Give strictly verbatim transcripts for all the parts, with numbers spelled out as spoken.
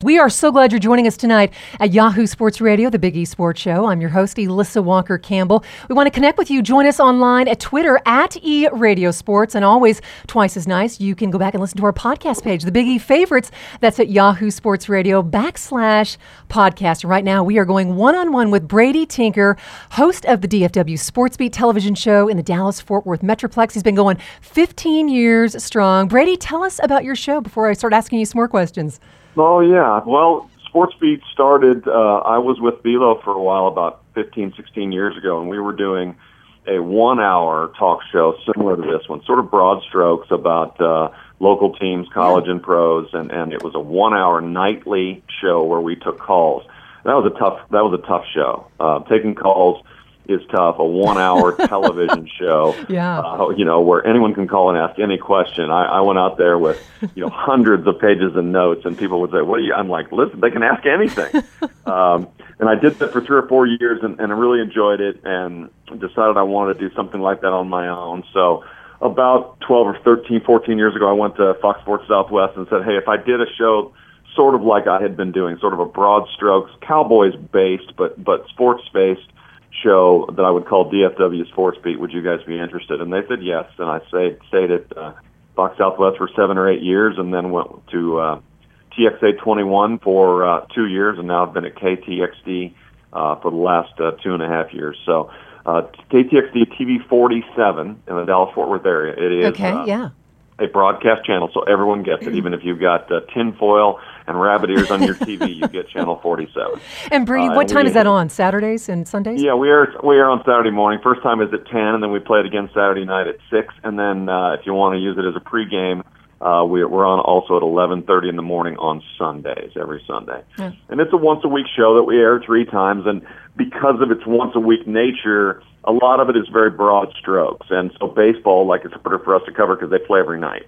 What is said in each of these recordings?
We are so glad you're joining us tonight at Yahoo Sports Radio, the Big E Sports Show. I'm your host, Elissa Walker Campbell. We want to connect with you. Join us online at Twitter at E Radio Sports, and always twice as nice, you can go back and listen to our podcast page, the Big E Favorites. That's at Yahoo Sports Radio backslash podcast. And right now, we are going one-on-one with Brady Tinker, host of the D F W Sports Beat television show in the Dallas-Fort Worth Metroplex. He's been going fifteen years strong. Brady, tell us about your show before I start asking you some more questions. Oh, yeah. Well, Sports Beat started, uh, I was with Velo for a while, about fifteen, sixteen years ago, and we were doing a one-hour talk show similar to this one, sort of broad strokes about uh, local teams, college and pros, and, and it was a one-hour nightly show where we took calls. That was a tough. That was a tough show. Uh, taking calls is tough. A one-hour television show, yeah. uh, you know, where anyone can call and ask any question. I, I went out there with, you know, hundreds of pages of notes, and people would say, "What are you?" I'm like, "Listen, they can ask anything." um, and I did that for three or four years, and, and I really enjoyed it, and decided I wanted to do something like that on my own. So about twelve or thirteen, fourteen years ago, I went to Fox Sports Southwest and said, "Hey, if I did a show sort of like I had been doing, sort of a broad strokes, Cowboys-based, but but sports-based show that I would call D F W Sports Beat, would you guys be interested?" And they said yes, and I stayed, stayed at uh, Fox Southwest for seven or eight years, and then went to uh, T X A twenty-one for uh, two years, and now I've been at K T X D uh, for the last uh, two and a half years. So uh, K T X D T V forty-seven in the Dallas-Fort Worth area. It is okay, uh, yeah. a broadcast channel, so everyone gets it. Even if you've got uh, tinfoil and rabbit ears on your T V, you get channel forty-seven. And Brady, uh, what and time we, is that on? Saturdays and Sundays? Yeah, we are we are on Saturday morning. First time is at ten, and then we play it again Saturday night at six. And then uh, if you want to use it as a pregame, uh, we, we're on also at eleven thirty in the morning on Sundays, every Sunday. Yeah. And it's a once-a-week show that we air three times. And because of its once-a-week nature, a lot of it is very broad strokes. And so baseball, like it's harder for us to cover because they play every night.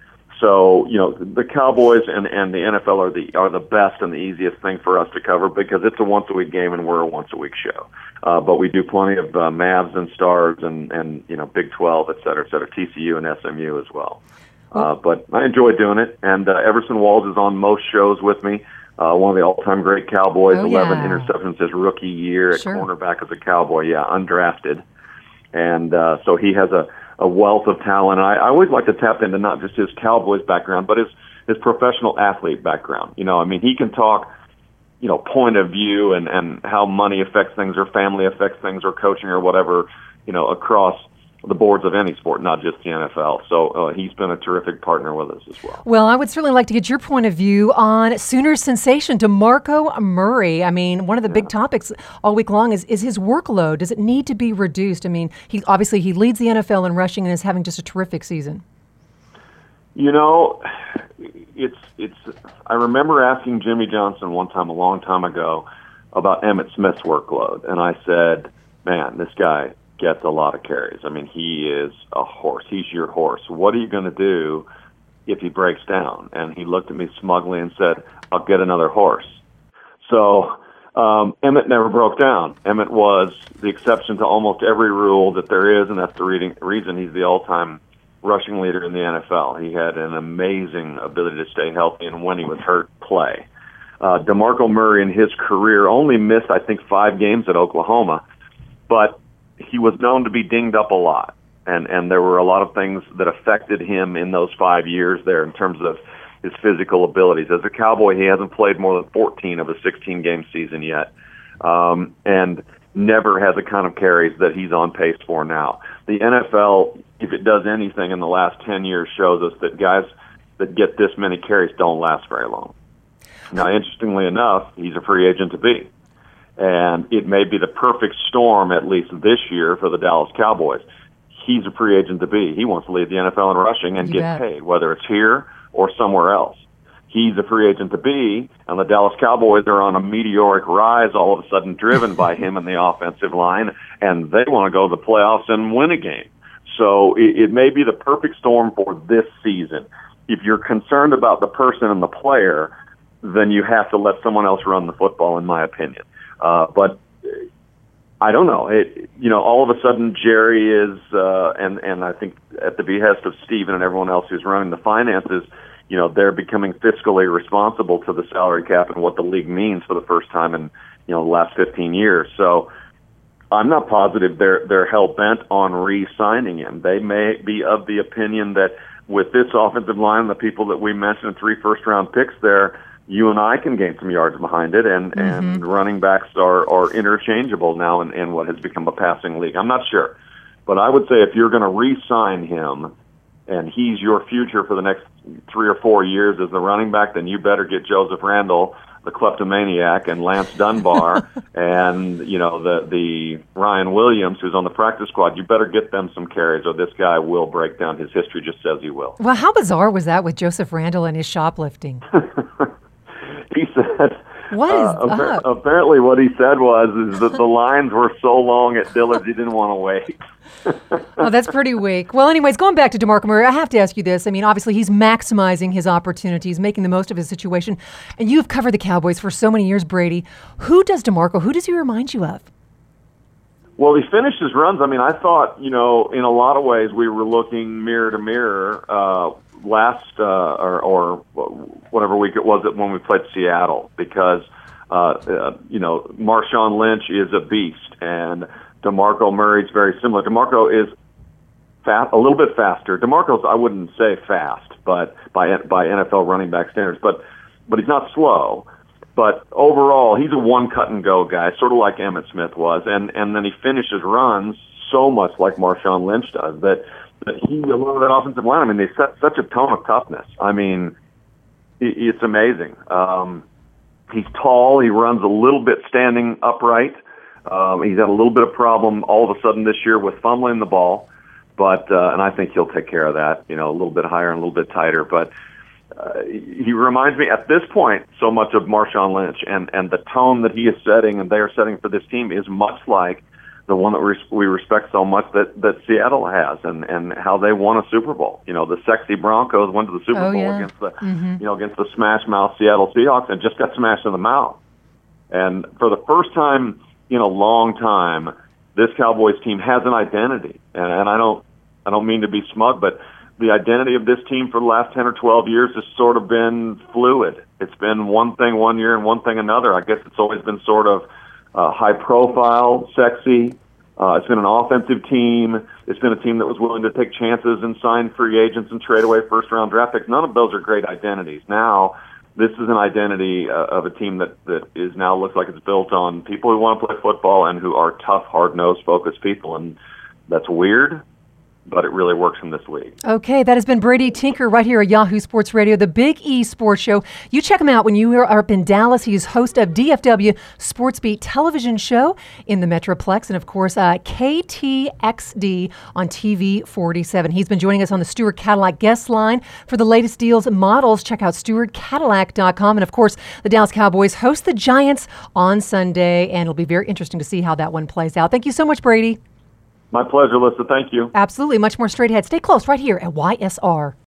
So, you know, the Cowboys and, and the N F L are the are the best and the easiest thing for us to cover because it's a once-a-week game and we're a once-a-week show. Uh, but we do plenty of uh, Mavs and Stars and, and, you know, Big twelve, et cetera, et cetera, T C U and S M U as well. Uh, but I enjoy doing it, and uh, Everson Walls is on most shows with me. Uh, one of the all-time great Cowboys, oh, eleven yeah. interceptions his rookie year at sure. cornerback as a Cowboy, yeah, undrafted. And uh, so he has a a wealth of talent. And I, I always like to tap into not just his Cowboys background, but his, his professional athlete background. You know, I mean, he can talk, you know, point of view and, and how money affects things or family affects things or coaching or whatever, you know, across the boards of any sport, not just the N F L. So uh, he's been a terrific partner with us as well. Well, I would certainly like to get your point of view on Sooner sensation DeMarco Murray. I mean, one of the yeah. big topics all week long is, is his workload. Does it need to be reduced? I mean, he obviously he leads the N F L in rushing and is having just a terrific season. You know, it's it's. I remember asking Jimmy Johnson one time, a long time ago, about Emmitt Smith's workload, and I said, "Man, this guy gets a lot of carries. I mean, he is a horse. He's your horse. What are you going to do if he breaks down?" And he looked at me smugly and said, "I'll get another horse." So um, Emmitt never broke down. Emmitt was the exception to almost every rule that there is, and that's the reading, reason he's the all-time rushing leader in the N F L. He had an amazing ability to stay healthy, and when he was hurt, play. Uh, DeMarco Murray in his career only missed, I think, five games at Oklahoma, but he was known to be dinged up a lot, and, and there were a lot of things that affected him in those five years there in terms of his physical abilities. As a Cowboy, he hasn't played more than fourteen of a sixteen-game season yet, um, and never had the kind of carries that he's on pace for now. The N F L, if it does anything in the last ten years, shows us that guys that get this many carries don't last very long. Now, interestingly enough, he's a free agent to be. And it may be the perfect storm, at least this year, for the Dallas Cowboys. He's a free agent to be. He wants to lead the N F L in rushing and You get bet. paid, whether it's here or somewhere else. He's a free agent to be, and the Dallas Cowboys are on a meteoric rise all of a sudden, driven by him and the offensive line, and they want to go to the playoffs and win a game. So it, it may be the perfect storm for this season. If you're concerned about the person and the player, then you have to let someone else run the football, in my opinion. Uh, but I don't know. It, you know, all of a sudden Jerry is, uh, and, and I think at the behest of Steven and everyone else who's running the finances, you know, they're becoming fiscally responsible to the salary cap and what the league means for the first time in, you know, the last fifteen years. So I'm not positive they're they're hell-bent on re-signing him. They may be of the opinion that with this offensive line, the people that we mentioned, three first-round picks there, you and I can gain some yards behind it, and, mm-hmm. and running backs are, are interchangeable now in, in what has become a passing league. I'm not sure. But I would say if you're going to re-sign him and he's your future for the next three or four years as the running back, then you better get Joseph Randle, the kleptomaniac, and Lance Dunbar, and, you know, the the Ryan Williams, who's on the practice squad. You better get them some carries, or this guy will break down. His history just says he will. Well, how bizarre was that with Joseph Randle and his shoplifting? He said, what is uh, up? Apparently what he said was is that the lines were so long at Dillard's he didn't want to wait. Oh, that's pretty weak. Well, anyways, going back to DeMarco Murray, I have to ask you this. I mean, obviously he's maximizing his opportunities, making the most of his situation. And you've covered the Cowboys for so many years, Brady. Who does DeMarco, who does he remind you of? Well, he finished his runs. I mean, I thought, you know, in a lot of ways we were looking mirror to mirror uh, last uh, or, or whatever week it was when we played Seattle, because, uh, uh, you know, Marshawn Lynch is a beast, and DeMarco Murray's very similar. DeMarco is fast, a little bit faster. DeMarco's, I wouldn't say fast, but by by N F L running back standards, but but he's not slow. But overall, he's a one cut and go guy, sort of like Emmitt Smith was, and and then he finishes runs so much like Marshawn Lynch does that that he, along with that offensive line, I mean, they set such a tone of toughness. I mean, it, it's amazing. Um, he's tall. He runs a little bit standing upright. Um, he's had a little bit of problem all of a sudden this year with fumbling the ball, but uh, and I think he'll take care of that. You know, a little bit higher and a little bit tighter. But uh, he reminds me at this point so much of Marshawn Lynch, and and the tone that he is setting and they are setting for this team is much like the one that we we respect so much that that Seattle has, and and how they won a Super Bowl. You know, the sexy Broncos went to the Super oh, Bowl yeah. against the mm-hmm. you know against the smash mouth Seattle Seahawks and just got smashed in the mouth. And for the first time in a long time, this Cowboys team has an identity, and, and I don't, I don't mean to be smug, but the identity of this team for the last ten or twelve years has sort of been fluid. It's been one thing one year and one thing another. I guess it's always been sort of uh, high profile, sexy. Uh, it's been an offensive team. It's been a team that was willing to take chances and sign free agents and trade away first round draft picks. None of those are great identities. Now, this is an identity uh, of a team that, that is now looks like it's built on people who want to play football and who are tough, hard-nosed, focused people. And that's weird, but it really works in this league. Okay, that has been Brady Tinker right here at Yahoo Sports Radio, the Big E Sports Show. You check him out when you are up in Dallas. He is host of D F W Sports Beat television show in the Metroplex, and of course, uh, K T X D on T V forty-seven. He's been joining us on the Stewart Cadillac guest line for the latest deals and models. Check out Stewart Cadillac dot com. And of course, the Dallas Cowboys host the Giants on Sunday, and it'll be very interesting to see how that one plays out. Thank you so much, Brady. My pleasure, Lisa. Thank you. Absolutely. Much more straight ahead. Stay close right here at Y S R.